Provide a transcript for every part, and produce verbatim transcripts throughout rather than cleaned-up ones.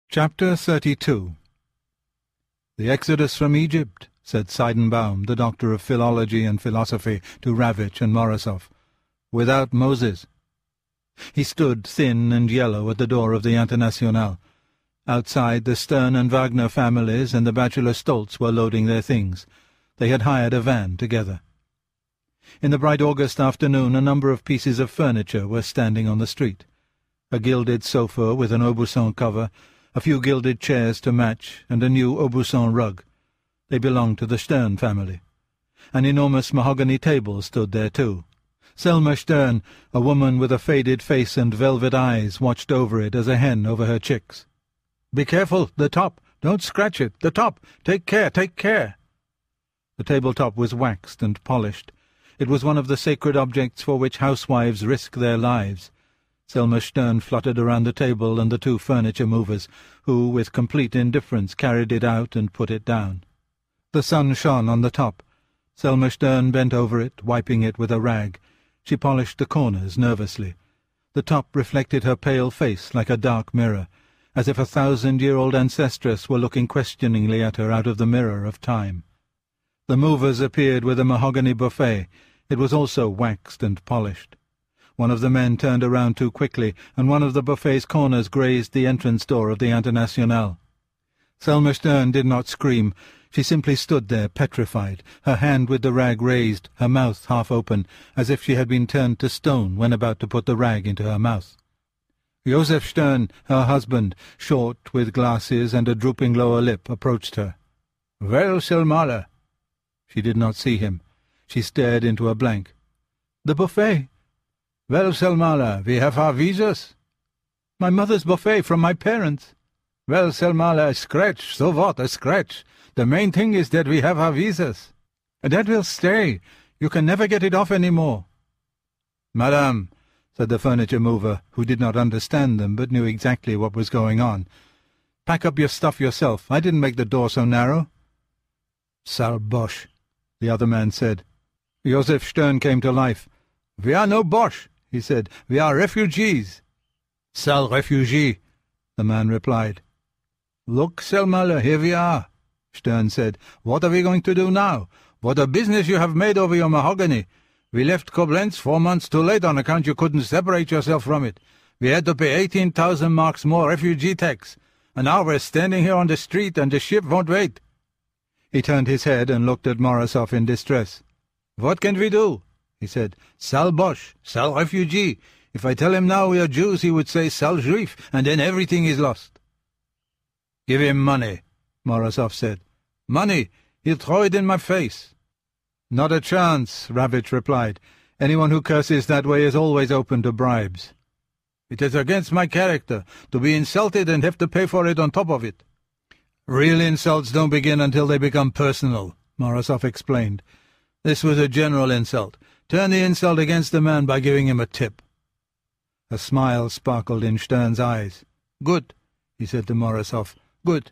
Chapter thirty-two. The Exodus from Egypt, said Seidenbaum, the doctor of philology and philosophy, to Ravitch and Morozov. Without Moses. He stood thin and yellow at the door of the Internationale. Outside, the Stern and Wagner families and the bachelor Stolz were loading their things. They had hired a van together. In the bright August afternoon a number of pieces of furniture were standing on the street. A gilded sofa with an Aubusson cover, a few gilded chairs to match, and a new Aubusson rug. They belonged to the Stern family. An enormous mahogany table stood there too. Selma Stern, a woman with a faded face and velvet eyes, watched over it as a hen over her chicks. "Be careful, the top! Don't scratch it! The top! Take care, take care!" The tabletop was waxed and polished. It was one of the sacred objects for which housewives risk their lives. Selma Stern fluttered around the table and the two furniture movers, who, with complete indifference, carried it out and put it down. The sun shone on the top. Selma Stern bent over it, wiping it with a rag. She polished the corners nervously. The top reflected her pale face like a dark mirror, as if a thousand-year-old ancestress were looking questioningly at her out of the mirror of time. The movers appeared with a mahogany buffet. It was also waxed and polished. One of the men turned around too quickly, and one of the buffet's corners grazed the entrance door of the Internationale. Selma Stern did not scream. She simply stood there, petrified, her hand with the rag raised, her mouth half open, as if she had been turned to stone when about to put the rag into her mouth. Joseph Stern, her husband, short, with glasses and a drooping lower lip, approached her. "Well, Selma." She did not see him. She stared into a blank. "The buffet." "Well, Selma, we have our visas." "My mother's buffet from my parents." "Well, Selma, a scratch, so what, a scratch. The main thing is that we have our visas." "That will stay. You can never get it off any more." "Madame," said the furniture mover, who did not understand them but knew exactly what was going on, "pack up your stuff yourself. I didn't make the door so narrow." "Sale Boche," the other man said. Joseph Stern came to life. "We are no Boche," he said. "We are refugees." "Sale refugee," the man replied. "Look, Selma, here we are," Stern said. "What are we going to do now? What a business you have made over your mahogany. We left Koblenz four months too late on account you couldn't separate yourself from it. We had to pay eighteen thousand marks more refugee tax, and now we're standing here on the street and the ship won't wait." He turned his head and looked at Morozov in distress. "What can we do?" he said. "Sale Boche, sale refugee. If I tell him now we are Jews, he would say sale Juif, and then everything is lost." "Give him money," Morozov said. "Money? He'll throw it in my face." "Not a chance," Ravitch replied. "Anyone who curses that way is always open to bribes." "It is against my character, to be insulted and have to pay for it on top of it." "Real insults don't begin until they become personal," Morozov explained. "This was a general insult. Turn the insult against the man by giving him a tip." A smile sparkled in Stern's eyes. "Good," he said to Morozov. "Good."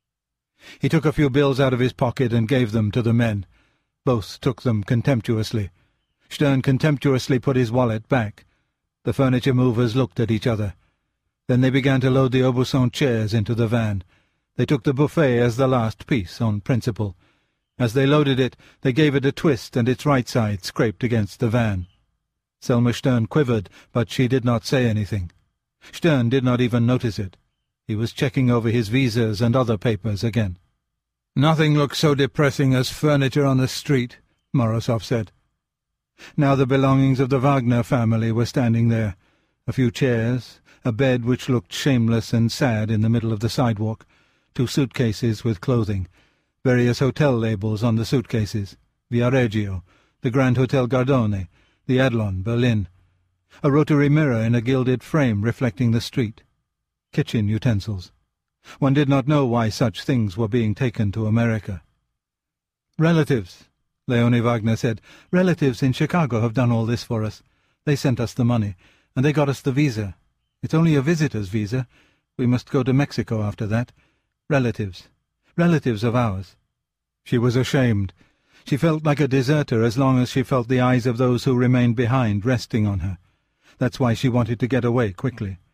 He took a few bills out of his pocket and gave them to the men. Both took them contemptuously. Stern contemptuously put his wallet back. The furniture movers looked at each other. Then they began to load the Aubusson chairs into the van. They took the buffet as the last piece, on principle. As they loaded it, they gave it a twist, and its right side scraped against the van. Selma Stern quivered, but she did not say anything. Stern did not even notice it. He was checking over his visas and other papers again. "Nothing looks so depressing as furniture on the street," Morozov said. Now the belongings of the Wagner family were standing there. A few chairs, a bed which looked shameless and sad in the middle of the sidewalk, two suitcases with clothing, various hotel labels on the suitcases, Viareggio, the Grand Hotel Gardone, the Adlon, Berlin, a rotary mirror in a gilded frame reflecting the street, kitchen utensils. One did not know why such things were being taken to America. "Relatives," Leonie Wagner said. "Relatives in Chicago have done all this for us. They sent us the money, and they got us the visa. It's only a visitor's visa. We must go to Mexico after that. Relatives. Relatives of ours." She was ashamed. She felt like a deserter as long as she felt the eyes of those who remained behind resting on her. That's why she wanted to get away quickly.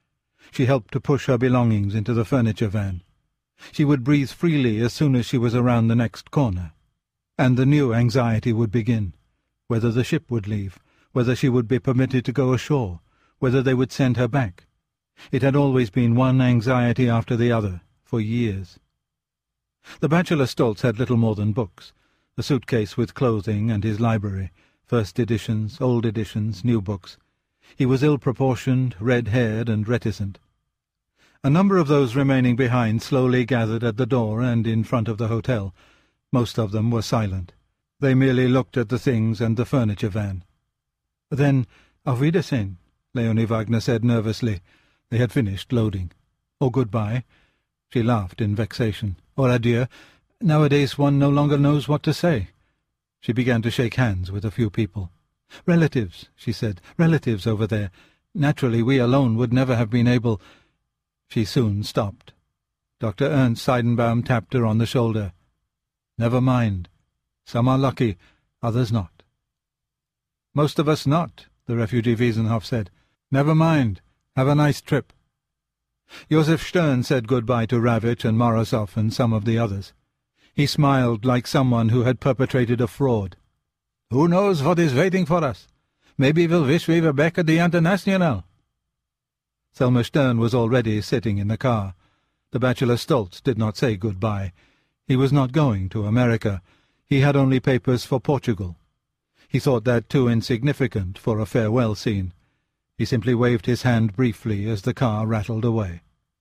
She helped to push her belongings into the furniture van. She would breathe freely as soon as she was around the next corner. And the new anxiety would begin. Whether the ship would leave, whether she would be permitted to go ashore, whether they would send her back. It had always been one anxiety after the other, for years. The bachelor Stoltz had little more than books, a suitcase with clothing and his library, first editions, old editions, new books. He was ill-proportioned, red-haired, and reticent. A number of those remaining behind slowly gathered at the door and in front of the hotel. Most of them were silent. They merely looked at the things and the furniture van. Then, Auf Wiedersehen, Leonie Wagner said nervously. They had finished loading. Or goodbye. She laughed in vexation. Or adieu. Nowadays one no longer knows what to say. She began to shake hands with a few people. Relatives, she said, relatives over there. Naturally we alone would never have been able— She soon stopped. Doctor Ernst Seidenbaum tapped her on the shoulder. Never mind. Some are lucky, others not. Most of us not, the refugee Wiesenhoff said. Never mind. Have a nice trip. Josef Stern said goodbye to Ravitch and Morozov and some of the others. He smiled like someone who had perpetrated a fraud. Who knows what is waiting for us? Maybe we'll wish we were back at the International. Selma Stern was already sitting in the car. The bachelor Stoltz did not say goodbye. He was not going to America. He had only papers for Portugal. He thought that too insignificant for a farewell scene. He simply waved his hand briefly as the car rattled away.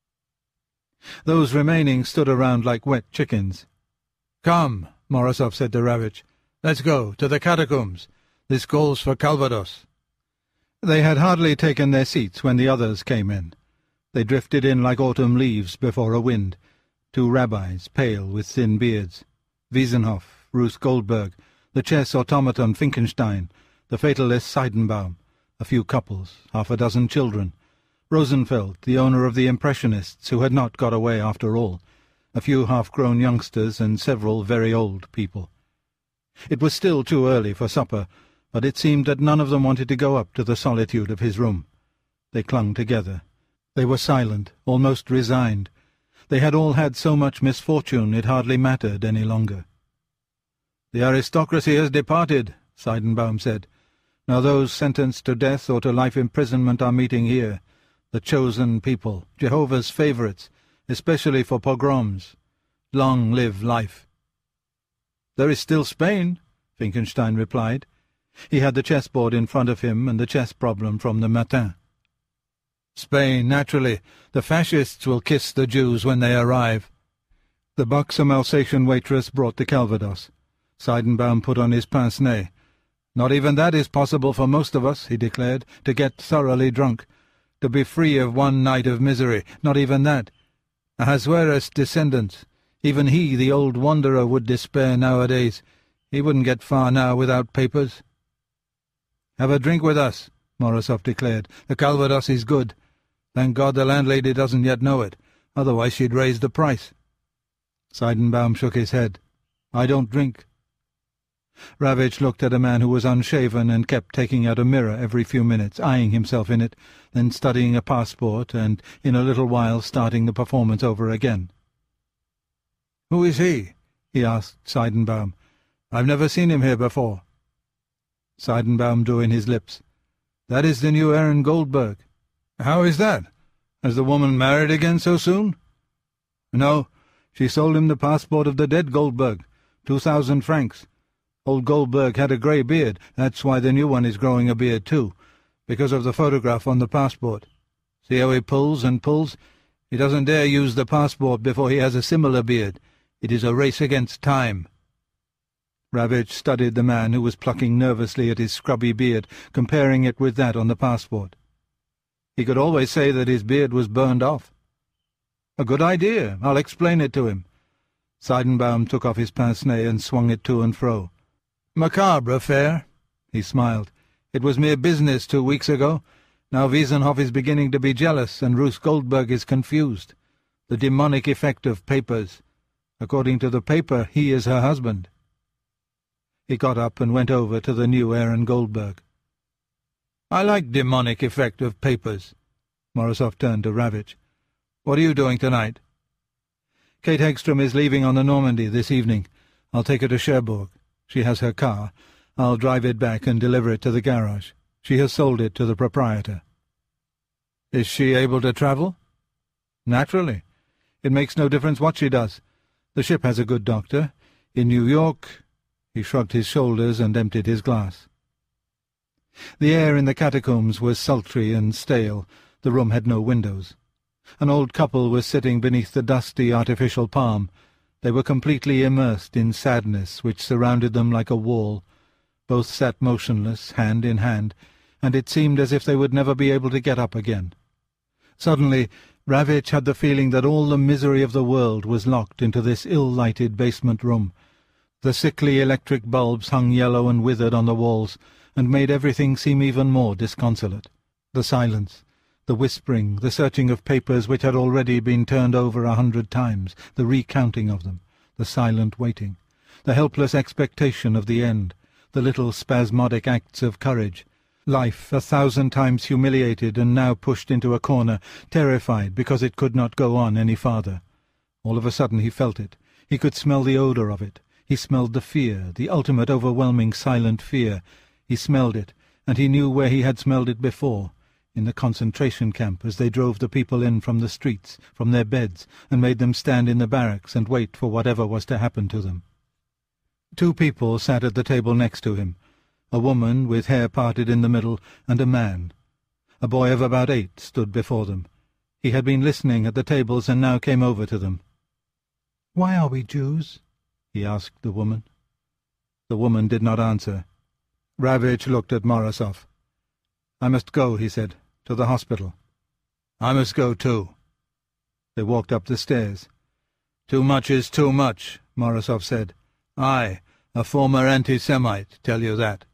Those remaining stood around like wet chickens. "Come," Morozov said to Ravitch. "Let's go, to the catacombs. This calls for Calvados." They had hardly taken their seats when the others came in. They drifted in like autumn leaves before a wind. Two rabbis, pale, with thin beards. Wiesenhoff, Ruth Goldberg, the chess automaton Finkenstein, the fatalist Seidenbaum, a few couples, half a dozen children, Rosenfeld, the owner of the Impressionists, who had not got away after all, a few half-grown youngsters and several very old people. It was still too early for supper, but it seemed that none of them wanted to go up to the solitude of his room. They clung together. They were silent, almost resigned. They had all had so much misfortune it hardly mattered any longer. "The aristocracy has departed," Seidenbaum said. "Now those sentenced to death or to life imprisonment are meeting here. The chosen people, Jehovah's favourites, especially for pogroms. Long live life." "There is still Spain," Finkenstein replied. He had the chessboard in front of him and the chess problem from the Matin. "Spain, naturally. The fascists will kiss the Jews when they arrive." The buxom Alsatian waitress brought the Calvados. Seidenbaum put on his pince-nez. "Not even that is possible for most of us," he declared, "to get thoroughly drunk. To be free of one night of misery, not even that. Ahasuerus' descendants. Even he, the old wanderer, would despair nowadays. He wouldn't get far now without papers." "Have a drink with us," Morozov declared. "The Calvados is good. Thank God the landlady doesn't yet know it. Otherwise she'd raise the price." Seidenbaum shook his head. "I don't drink." Ravitch looked at a man who was unshaven and kept taking out a mirror every few minutes, eyeing himself in it, then studying a passport, and in a little while starting the performance over again. "Who is he?" he asked Seidenbaum. "I've never seen him here before." Seidenbaum drew in his lips. "That is the new Aaron Goldberg." "How is that? Has the woman married again so soon?" "No. She sold him the passport of the dead Goldberg. Two thousand francs. Old Goldberg had a grey beard. That's why the new one is growing a beard too, because of the photograph on the passport. See how he pulls and pulls? He doesn't dare use the passport before he has a similar beard. It is a race against time." Ravitch studied the man who was plucking nervously at his scrubby beard, comparing it with that on the passport. He could always say that his beard was burned off. "A good idea. I'll explain it to him." Seidenbaum took off his pince-nez and swung it to and fro. "Macabre affair," he smiled. "It was mere business two weeks ago. Now Wiesenhoff is beginning to be jealous, and Ruth Goldberg is confused. The demonic effect of papers. According to the paper, he is her husband." He got up and went over to the new Aaron Goldberg. "I like demonic effect of papers. Morozov turned to Ravitch. "What are you doing tonight?" "Kate Hegstrom is leaving on the Normandy this evening. I'll take her to Cherbourg. She has her car. I'll drive it back and deliver it to the garage. She has sold it to the proprietor." "Is she able to travel?" "Naturally. It makes no difference what she does. The ship has a good doctor. In New York—" He shrugged his shoulders and emptied his glass. The air in the catacombs was sultry and stale. The room had no windows. An old couple was sitting beneath the dusty artificial palm. They were completely immersed in sadness which surrounded them like a wall. Both sat motionless, hand in hand, and it seemed as if they would never be able to get up again. Suddenly Ravitch had the feeling that all the misery of the world was locked into this ill-lighted basement room. The sickly electric bulbs hung yellow and withered on the walls, and made everything seem even more disconsolate. The silence, the whispering, the searching of papers which had already been turned over a hundred times, the recounting of them, the silent waiting, the helpless expectation of the end, the little spasmodic acts of courage, life a thousand times humiliated and now pushed into a corner, terrified because it could not go on any farther. All of a sudden he felt it. He could smell the odour of it. He smelled the fear, the ultimate overwhelming silent fear. He smelled it, and he knew where he had smelled it before, in the concentration camp, as they drove the people in from the streets, from their beds, and made them stand in the barracks and wait for whatever was to happen to them. Two people sat at the table next to him, a woman with hair parted in the middle, and a man. A boy of about eight stood before them. He had been listening at the tables and now came over to them. "Why are we Jews?" he asked the woman. The woman did not answer. Ravitch looked at Morozov. "I must go," he said, "to the hospital." "I must go too." They walked up the stairs. "Too much is too much," Morozov said. "I, a former anti-Semite, tell you that."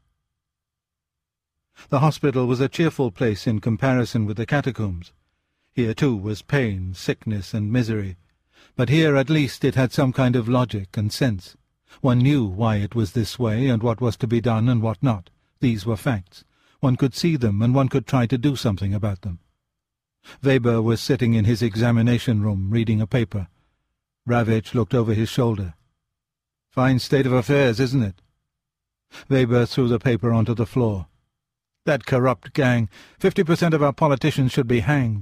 The hospital was a cheerful place in comparison with the catacombs. Here, too, was pain, sickness, and misery. But here, at least, it had some kind of logic and sense. One knew why it was this way, and what was to be done and what not. These were facts. One could see them, and one could try to do something about them. Weber was sitting in his examination room, reading a paper. Ravitch looked over his shoulder. "Fine state of affairs, isn't it?" Weber threw the paper onto the floor. "That corrupt gang. Fifty percent of our politicians should be hanged."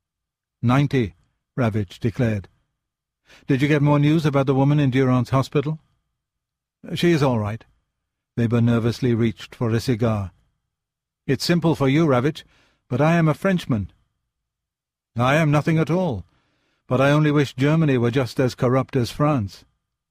Ninety, Ravitch declared. "Did you get more news about the woman in Durand's hospital?" "She is all right." Weber nervously reached for a cigar. "It's simple for you, Ravitch, but I am a Frenchman." "I am nothing at all, but I only wish Germany were just as corrupt as France."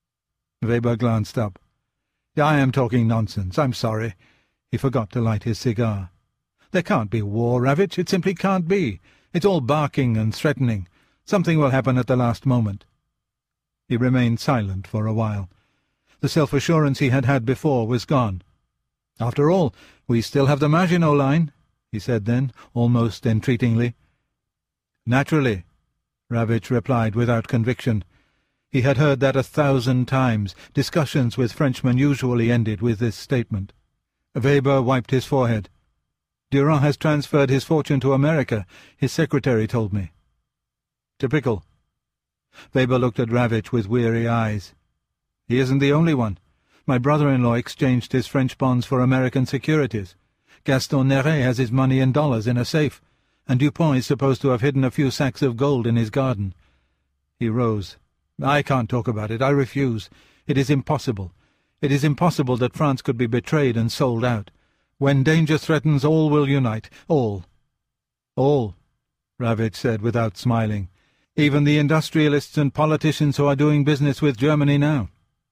Weber glanced up. "I am talking nonsense. I'm sorry." He forgot to light his cigar. "There can't be war, Ravitch. It simply can't be. It's all barking and threatening. Something will happen at the last moment." He remained silent for a while. The self-assurance he had had before was gone. "After all, we still have the Maginot Line," he said then, almost entreatingly. "Naturally," Ravitch replied without conviction. He had heard that a thousand times. Discussions with Frenchmen usually ended with this statement. Weber wiped his forehead. "Durand has transferred his fortune to America, his secretary told me." "Typical." Weber looked at Ravitch with weary eyes. "He isn't the only one. My brother-in-law exchanged his French bonds for American securities. Gaston Neret has his money in dollars in a safe, and Dupont is supposed to have hidden a few sacks of gold in his garden." He rose. "I can't talk about it. I refuse. It is impossible. It is impossible that France could be betrayed and sold out. When danger threatens, all will unite. All." "All," Ravitch said without smiling. "Even the industrialists and politicians who are doing business with Germany now."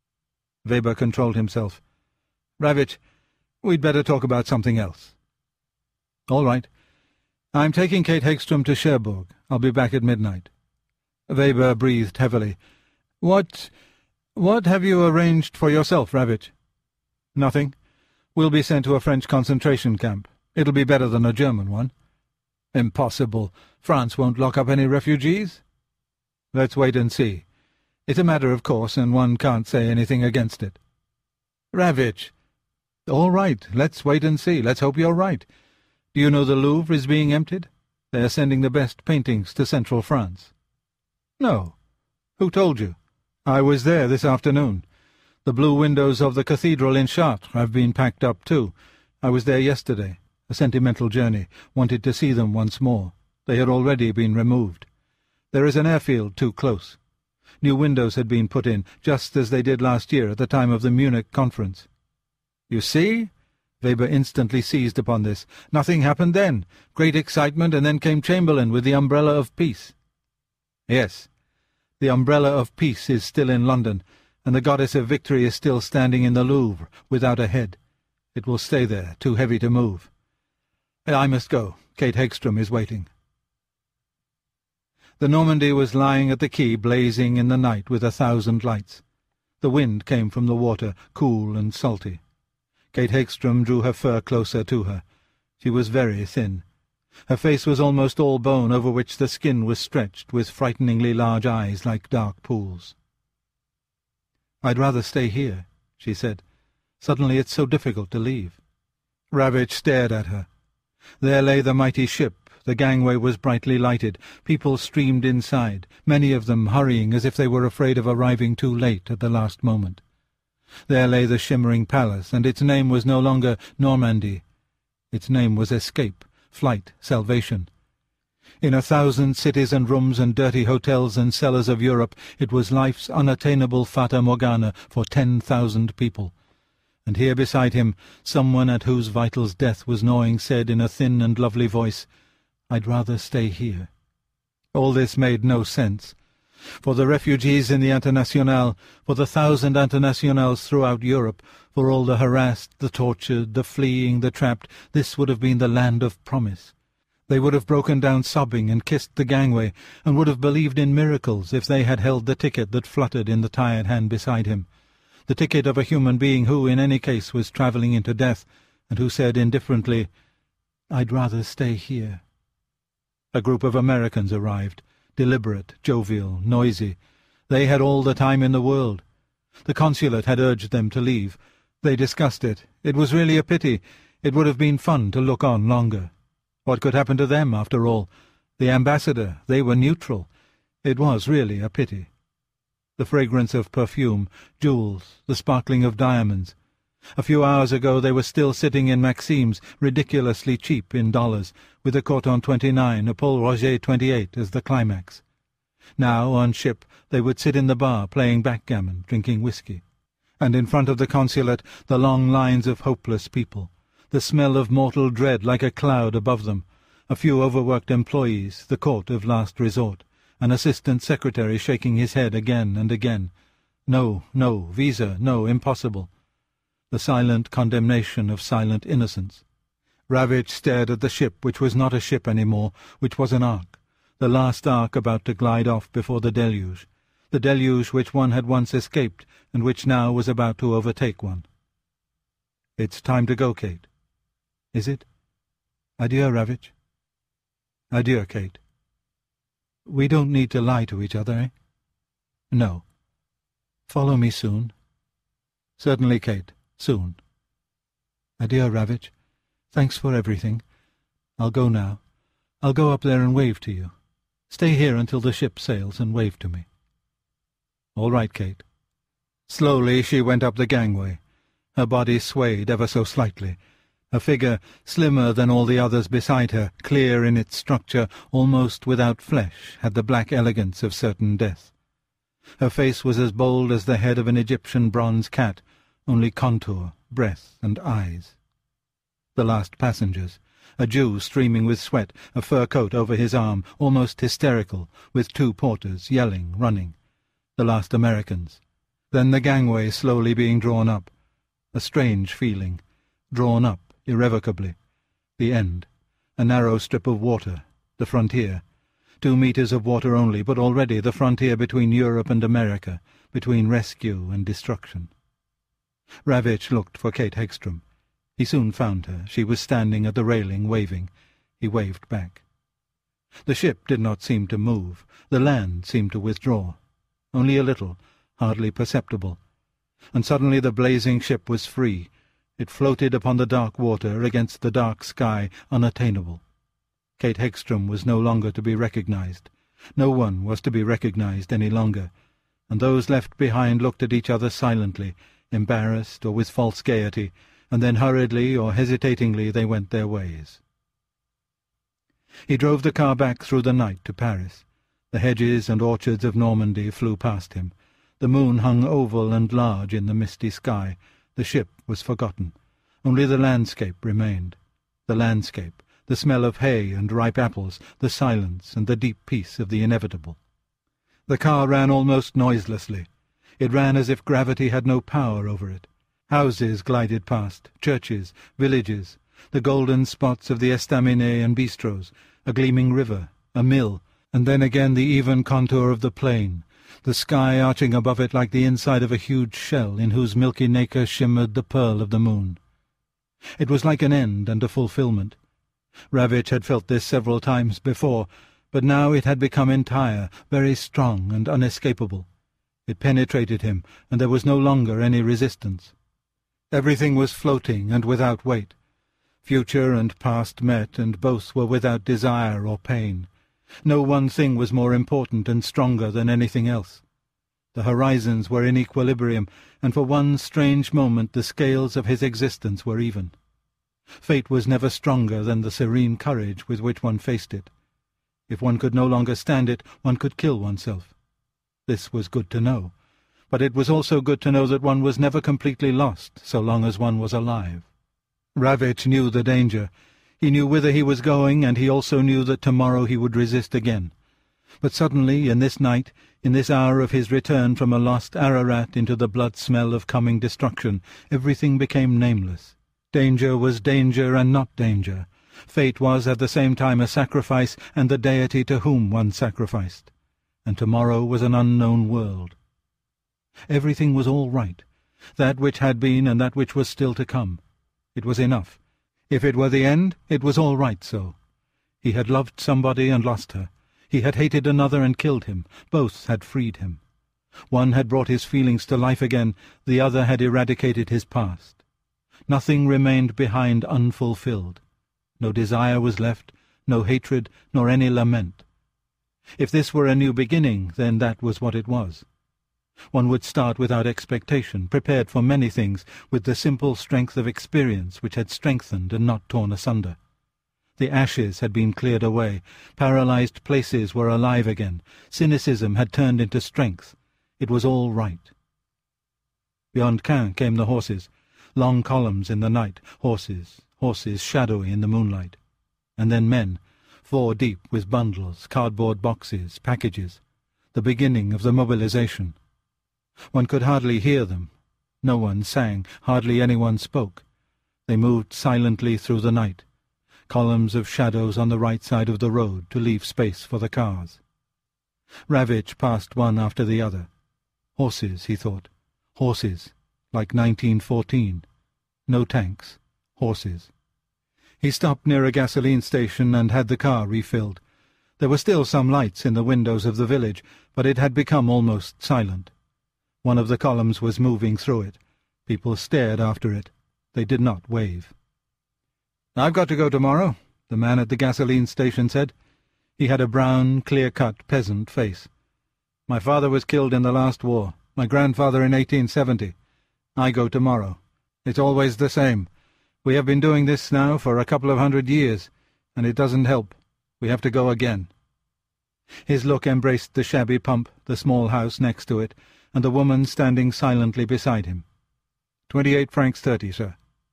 Weber controlled himself. "Ravitch, we'd better talk about something else." "All right. I'm taking Kate Hegstrom to Cherbourg. I'll be back at midnight." Weber breathed heavily. What... what have you arranged for yourself, Ravitch?" "Nothing. We'll be sent to a French concentration camp. It'll be better than a German one." "Impossible. France won't lock up any refugees." "Let's wait and see. It's a matter of course, and one can't say anything against it." "Ravitch!" "All right. Let's wait and see. Let's hope you're right. Do you know the Louvre is being emptied?" They are sending the best paintings to central France." "No. Who told you?" "I was there this afternoon. The blue windows of the cathedral in Chartres have been packed up too. I was there yesterday. A sentimental journey. Wanted to see them once more. They had already been removed. There is an airfield too close. New windows had been put in, just as they did last year at the time of the Munich conference." "You see?" Weber instantly seized upon this. "Nothing happened then. Great excitement, and then came Chamberlain with the umbrella of peace." "Yes. The umbrella of peace is still in London, and the goddess of victory is still standing in the Louvre, without a head. It will stay there, too heavy to move. I must go. Kate Hegstrom is waiting." The Normandy was lying at the quay, blazing in the night with a thousand lights. The wind came from the water, cool and salty. Kate Hegstrom drew her fur closer to her. She was very thin. Her face was almost all bone, over which the skin was stretched, with frighteningly large eyes like dark pools. "I'd rather stay here," she said. "Suddenly it's so difficult to leave." Ravitch stared at her. There lay the mighty ship. The gangway was brightly lighted. People streamed inside, many of them hurrying as if they were afraid of arriving too late at the last moment. There lay the shimmering palace, and its name was no longer Normandy. Its name was escape, flight, salvation. In a thousand cities and rooms and dirty hotels and cellars of Europe it was life's unattainable Fata Morgana for ten thousand people. And here beside him, someone at whose vitals death was gnawing said in a thin and lovely voice, "I'd rather stay here." All this made no sense. For the refugees in the Internationale, for the thousand Internationales throughout Europe, for all the harassed, the tortured, the fleeing, the trapped, this would have been the land of promise. They would have broken down sobbing and kissed the gangway, and would have believed in miracles if they had held the ticket that fluttered in the tired hand beside him, the ticket of a human being who, in any case, was travelling into death, and who said indifferently, "I'd rather stay here." A group of Americans arrived, deliberate, jovial, noisy. They had all the time in the world. The consulate had urged them to leave. They discussed it. It was really a pity. It would have been fun to look on longer. What could happen to them, after all? The ambassador, they were neutral. It was really a pity. The fragrance of perfume, jewels, the sparkling of diamonds. A few hours ago they were still sitting in Maxime's, ridiculously cheap in dollars, with a Coton twenty-nine, a Paul Roger twenty-eight as the climax. Now, on ship, they would sit in the bar, playing backgammon, drinking whiskey. And in front of the consulate, the long lines of hopeless people, the smell of mortal dread like a cloud above them, a few overworked employees, the court of last resort, an assistant secretary shaking his head again and again. No, no, visa, no, impossible. The silent condemnation of silent innocence. Ravitch stared at the ship, which was not a ship any more, which was an ark, the last ark about to glide off before the deluge, the deluge which one had once escaped, and which now was about to overtake one. "It's time to go, Kate." "Is it? Adieu, Ravitch." "Adieu, Kate." "We don't need to lie to each other, eh?" "No." "Follow me soon." "Certainly, Kate. Soon." "Adieu, Ravitch. Thanks for everything. I'll go now. I'll go up there and wave to you. Stay here until the ship sails and wave to me." "All right, Kate." Slowly she went up the gangway. Her body swayed ever so slightly. Her figure, slimmer than all the others beside her, clear in its structure, almost without flesh, had the black elegance of certain death. Her face was as bold as the head of an Egyptian bronze cat, only contour, breath, and eyes. The last passengers, a Jew streaming with sweat, a fur coat over his arm, almost hysterical, with two porters, yelling, running. The last Americans. Then the gangway slowly being drawn up. A strange feeling. Drawn up, irrevocably. The end. A narrow strip of water. The frontier. Two metres of water only, but already the frontier between Europe and America, between rescue and destruction. Ravitch looked for Kate Hegstrom. He soon found her. She was standing at the railing, waving. He waved back. The ship did not seem to move. The land seemed to withdraw. Only a little, hardly perceptible. And suddenly the blazing ship was free. It floated upon the dark water, against the dark sky, unattainable. Kate Hegstrom was no longer to be recognized. No one was to be recognized any longer, and those left behind looked at each other silently, embarrassed or with false gaiety, and then hurriedly or hesitatingly they went their ways. He drove the car back through the night to Paris. The hedges and orchards of Normandy flew past him. The moon hung oval and large in the misty sky. The ship was forgotten. Only the landscape remained. The landscape, the smell of hay and ripe apples, the silence and the deep peace of the inevitable. The car ran almost noiselessly. It ran as if gravity had no power over it. Houses glided past, churches, villages, the golden spots of the estaminets and bistros, a gleaming river, a mill, and then again the even contour of the plain, the sky arching above it like the inside of a huge shell in whose milky nacre shimmered the pearl of the moon. It was like an end and a fulfilment. Ravitch had felt this several times before, but now it had become entire, very strong and unescapable. It penetrated him, and there was no longer any resistance. Everything was floating and without weight. Future and past met, and both were without desire or pain. No one thing was more important and stronger than anything else. The horizons were in equilibrium, and for one strange moment the scales of his existence were even. Fate was never stronger than the serene courage with which one faced it. If one could no longer stand it, one could kill oneself. This was good to know, but it was also good to know that one was never completely lost so long as one was alive. Ravitch knew the danger. He knew whither he was going, and he also knew that tomorrow he would resist again. But suddenly, in this night, in this hour of his return from a lost Ararat into the blood-smell of coming destruction, everything became nameless. Danger was danger and not danger. Fate was at the same time a sacrifice and the deity to whom one sacrificed. And tomorrow was an unknown world. Everything was all right, that which had been and that which was still to come. It was enough. If it were the end, it was all right so. He had loved somebody and lost her. He had hated another and killed him. Both had freed him. One had brought his feelings to life again, the other had eradicated his past. Nothing remained behind unfulfilled. No desire was left, no hatred, nor any lament. If this were a new beginning, then that was what it was. One would start without expectation, prepared for many things, with the simple strength of experience which had strengthened and not torn asunder. The ashes had been cleared away, paralyzed places were alive again, cynicism had turned into strength. It was all right. Beyond Caen came the horses, long columns in the night, horses, horses shadowy in the moonlight. And then men, four deep with bundles, cardboard boxes, packages, the beginning of the mobilization. One could hardly hear them. No one sang, hardly anyone spoke. They moved silently through the night, columns of shadows on the right side of the road to leave space for the cars. Ravitch passed one after the other. Horses, he thought. Horses, like nineteen fourteen. No tanks. Horses. He stopped near a gasoline station and had the car refilled. There were still some lights in the windows of the village, but it had become almost silent. One of the columns was moving through it. People stared after it. They did not wave. "I've got to go tomorrow," the man at the gasoline station said. He had a brown, clear-cut peasant face. "My father was killed in the last war, my grandfather in eighteen seventy. I go tomorrow. It's always the same. We have been doing this now for a couple of hundred years, and it doesn't help. We have to go again." His look embraced the shabby pump, the small house next to it, and the woman standing silently beside him. Twenty-eight francs thirty, sir."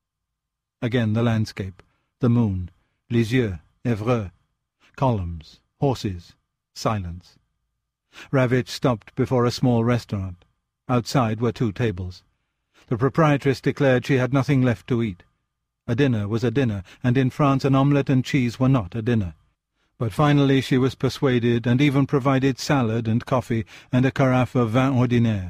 Again the landscape, the moon, Lisieux, Évreux, columns, horses, silence. Ravitch stopped before a small restaurant. Outside were two tables. The proprietress declared she had nothing left to eat. A dinner was a dinner, and in France an omelette and cheese were not a dinner. But finally she was persuaded, and even provided salad and coffee and a carafe of vin ordinaire.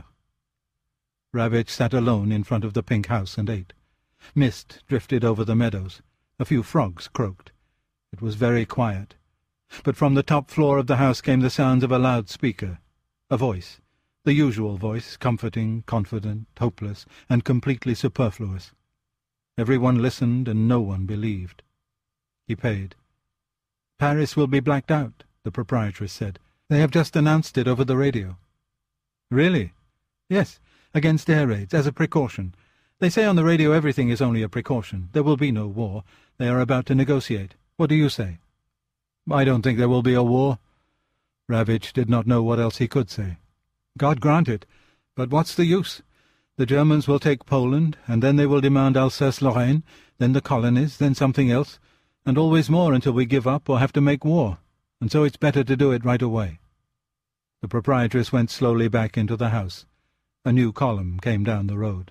Ravitch sat alone in front of the pink house and ate. Mist drifted over the meadows. A few frogs croaked. It was very quiet. But from the top floor of the house came the sounds of a loudspeaker. A voice, the usual voice, comforting, confident, hopeless, and completely superfluous. Every one listened and no one believed. He paid. "Paris will be blacked out," the proprietress said. "They have just announced it over the radio." "Really?" "Yes, against air raids, as a precaution. They say on the radio everything is only a precaution. There will be no war. They are about to negotiate. What do you say?" "I don't think there will be a war." Ravitch did not know what else he could say. "God grant it. But what's the use? The Germans will take Poland, and then they will demand Alsace-Lorraine, then the colonies, then something else, and always more until we give up or have to make war, and so it's better to do it right away." The proprietress went slowly back into the house. A new column came down the road.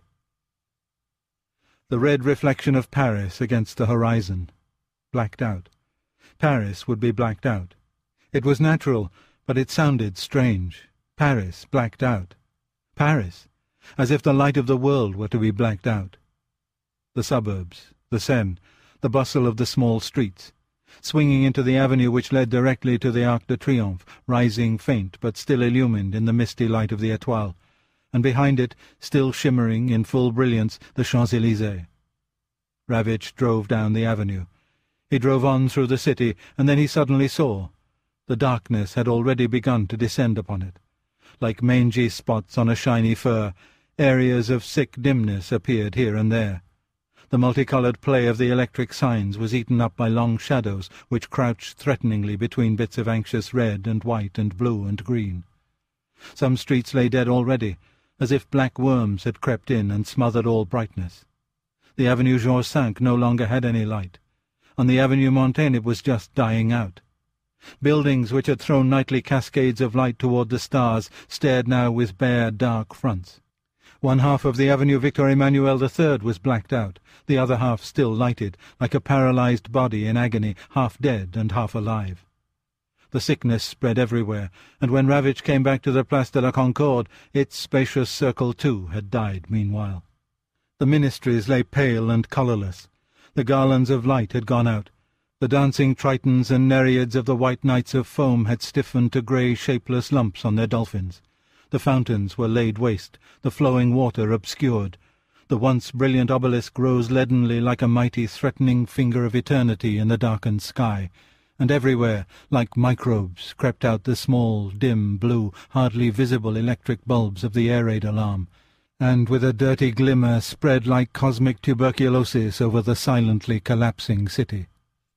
The red reflection of Paris against the horizon. Blacked out. Paris would be blacked out. It was natural, but it sounded strange. Paris blacked out. Paris, as if the light of the world were to be blacked out. The suburbs, the Seine, the bustle of the small streets, swinging into the avenue which led directly to the Arc de Triomphe, rising faint but still illumined in the misty light of the Étoile, and behind it, still shimmering in full brilliance, the Champs-Élysées. Ravitch drove down the avenue. He drove on through the city, and then he suddenly saw. The darkness had already begun to descend upon it. Like mangy spots on a shiny fur, areas of sick dimness appeared here and there. The multicoloured play of the electric signs was eaten up by long shadows which crouched threateningly between bits of anxious red and white and blue and green. Some streets lay dead already, as if black worms had crept in and smothered all brightness. The Avenue Georges Cinq no longer had any light. On the Avenue Montaigne it was just dying out. Buildings which had thrown nightly cascades of light toward the stars stared now with bare, dark fronts. One half of the Avenue Victor Emmanuel the Third was blacked out, the other half still lighted, like a paralyzed body in agony, half dead and half alive. The sickness spread everywhere, and when Ravitch came back to the Place de la Concorde, its spacious circle too had died meanwhile. The ministries lay pale and colourless. The garlands of light had gone out. The dancing tritons and nereids of the white nights of foam had stiffened to grey, shapeless lumps on their dolphins. The fountains were laid waste, the flowing water obscured. The once brilliant obelisk rose leadenly like a mighty threatening finger of eternity in the darkened sky, and everywhere, like microbes, crept out the small, dim, blue, hardly visible electric bulbs of the air raid alarm, and with a dirty glimmer spread like cosmic tuberculosis over the silently collapsing city.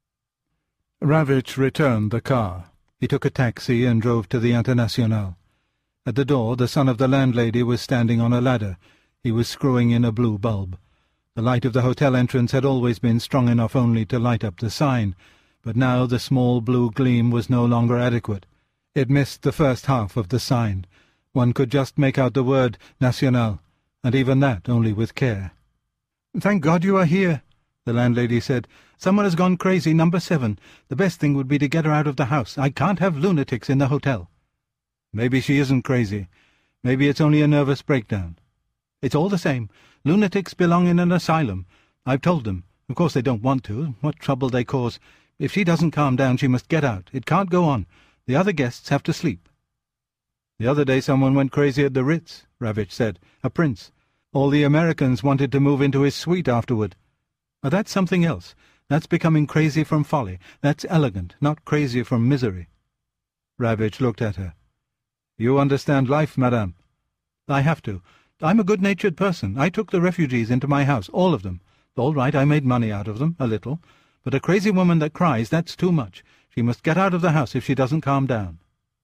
Ravitch returned the car. He took a taxi and drove to the Internationale. At the door the son of the landlady was standing on a ladder. He was screwing in a blue bulb. The light of the hotel entrance had always been strong enough only to light up the sign, but now the small blue gleam was no longer adequate. It missed the first half of the sign. One could just make out the word National, and even that only with care. "Thank God you are here," the landlady said. "Someone has gone crazy, number seven. The best thing would be to get her out of the house. I can't have lunatics in the hotel." "Maybe she isn't crazy. Maybe it's only a nervous breakdown." "It's all the same. Lunatics belong in an asylum. I've told them. Of course they don't want to. What trouble they cause. If she doesn't calm down, she must get out. It can't go on. The other guests have to sleep." "The other day someone went crazy at the Ritz," Ravitch said. "A prince. All the Americans wanted to move into his suite afterward." "Oh, that's something else. That's becoming crazy from folly. That's elegant, not crazy from misery." Ravitch looked at her. "You understand life, madame." "I have to. I'm a good-natured person. I took the refugees into my house, all of them. All right, I made money out of them, a little. But a crazy woman that cries, that's too much. She must get out of the house if she doesn't calm down."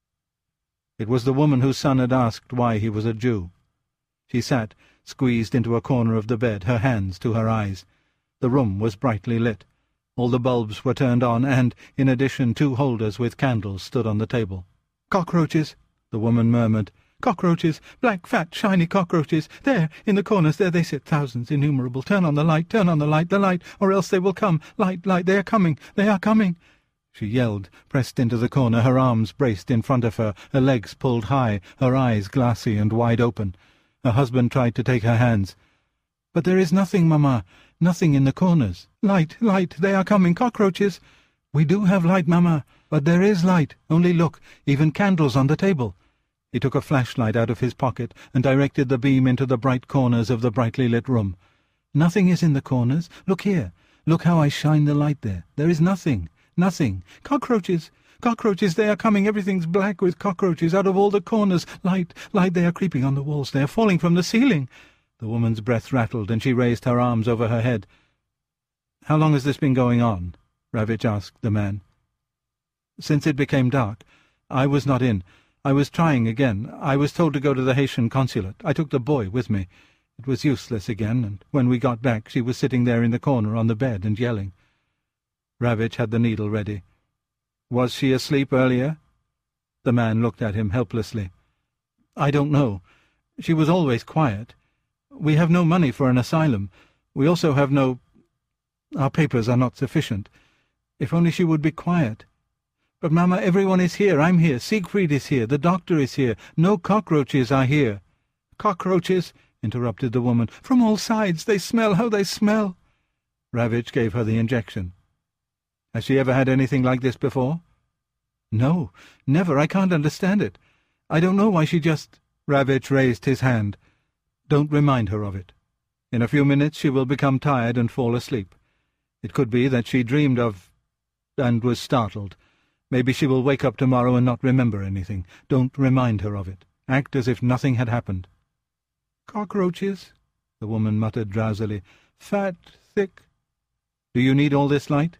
It was the woman whose son had asked why he was a Jew. She sat, squeezed into a corner of the bed, her hands to her eyes. The room was brightly lit. All the bulbs were turned on, and, in addition, two holders with candles stood on the table. "Cockroaches," the woman murmured. "Cockroaches, black, fat, shiny cockroaches. There, in the corners, there they sit, thousands, innumerable. Turn on the light, turn on the light, the light, or else they will come. Light, light, they are coming, they are coming." She yelled, pressed into the corner, her arms braced in front of her, her legs pulled high, her eyes glassy and wide open. Her husband tried to take her hands. "But there is nothing, mamma, nothing in the corners. Light, light, they are coming, cockroaches." "We do have light, mamma, but there is light. Only look, even candles on the table." He took a flashlight out of his pocket and directed the beam into the bright corners of the brightly lit room. "Nothing is in the corners. Look here. Look how I shine the light there. There is nothing. Nothing. Cockroaches! Cockroaches! They are coming! Everything's black with cockroaches out of all the corners! Light! Light! They are creeping on the walls! They are falling from the ceiling!" The woman's breath rattled, and she raised her arms over her head. "How long has this been going on?" Ravitch asked the man. "Since it became dark. I was not in. I was trying again. I was told to go to the Haitian consulate. I took the boy with me. It was useless again, and when we got back she was sitting there in the corner on the bed and yelling." Ravitch had the needle ready. "Was she asleep earlier?" The man looked at him helplessly. "I don't know. She was always quiet. We have no money for an asylum. We also have no... Our papers are not sufficient. If only she would be quiet. But, Mamma, everyone is here. I'm here. Siegfried is here. The doctor is here. No cockroaches are here." "Cockroaches!" interrupted the woman. "From all sides. They smell. How they smell!" Ravitch gave her the injection. "Has she ever had anything like this before?" "No, never. I can't understand it. I don't know why she just—" Ravitch raised his hand. "Don't remind her of it. In a few minutes she will become tired and fall asleep. It could be that she dreamed of... and was startled. Maybe she will wake up tomorrow and not remember anything. Don't remind her of it. Act as if nothing had happened." "Cockroaches," the woman muttered drowsily. "Fat, thick." "Do you need all this light?"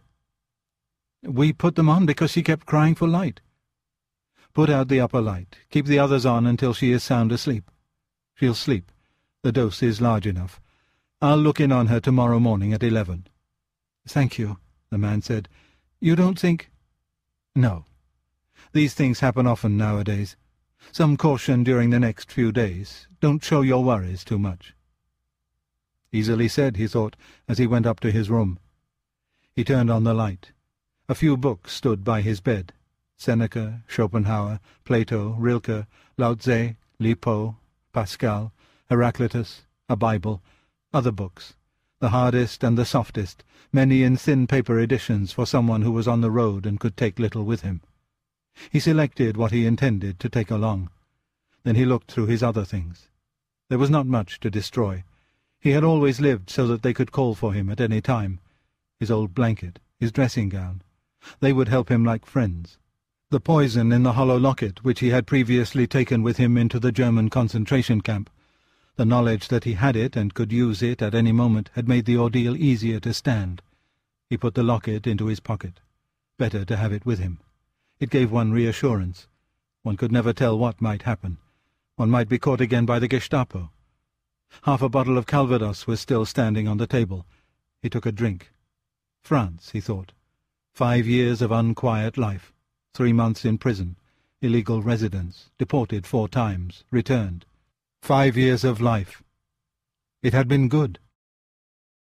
"We put them on because she kept crying for light." "Put out the upper light. Keep the others on until she is sound asleep. She'll sleep. The dose is large enough. I'll look in on her tomorrow morning at eleven." "Thank you," the man said. "You don't think—" "No. These things happen often nowadays. Some caution during the next few days. Don't show your worries too much." Easily said, he thought, as he went up to his room. He turned on the light. A few books stood by his bed. Seneca, Schopenhauer, Plato, Rilke, Lao Tse, Li Po, Pascal, Heraclitus, a Bible, other books, the hardest and the softest, many in thin paper editions for someone who was on the road and could take little with him. He selected what he intended to take along. Then he looked through his other things. There was not much to destroy. He had always lived so that they could call for him at any time. His old blanket, his dressing gown. They would help him like friends. The poison in the hollow locket which he had previously taken with him into the German concentration camp. The knowledge that he had it and could use it at any moment had made the ordeal easier to stand. He put the locket into his pocket. Better to have it with him. It gave one reassurance. One could never tell what might happen. One might be caught again by the Gestapo. Half a bottle of Calvados was still standing on the table. He took a drink. France, he thought. Five years of unquiet life. Three months in prison. Illegal residence. Deported four times. Returned. Five years of life. It had been good.